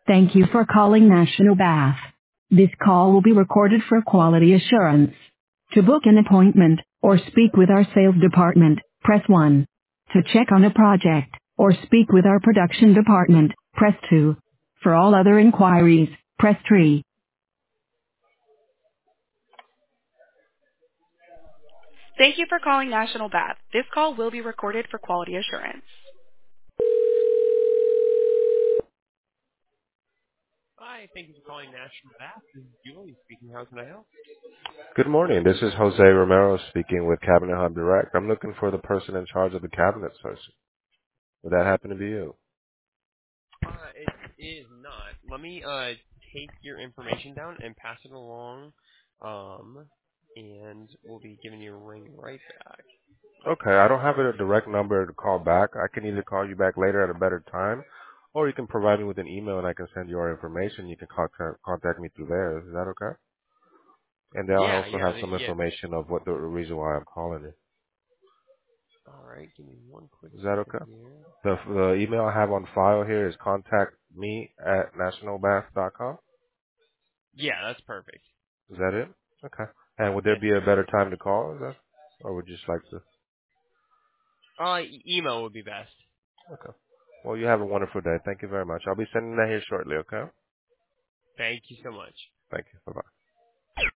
Thank you for calling National Bath. This call will be recorded for quality assurance. To book an appointment or speak with our sales department, press 1. To check on a project or speak with our production department, press 2. For all other inquiries, press 3. Thank you for calling National Bath. This call will be recorded for quality assurance. Hi, thank you for calling National Bath. This is Julie speaking. How can I help? Good morning. This is Jose Romero speaking with Cabinet Hub Direct. I'm looking for the person in charge of the cabinet search. Would that happen to be you? It is not. Let me take your information down and pass it along, and we'll be giving you a ring right back. Okay, I don't have a direct number to call back. I can either call you back later at a better time, or you can provide me with an email and I can send you our information. You can contact me through there. Is that okay? And they'll Yeah, also yeah, have some yeah. information of what the reason why I'm calling you. All right, give me one quick Is that second okay? here. The email I have on file here is contactme@nationalbath.com. Yeah, that's perfect. Is that it? Okay. And would there Yes, be a sir. better time to call? Is that, or would you just like to? Email would be best. Okay. Well, you have a wonderful day. Thank you very much. I'll be sending that here shortly, okay? Thank you so much. Thank you. Bye-bye.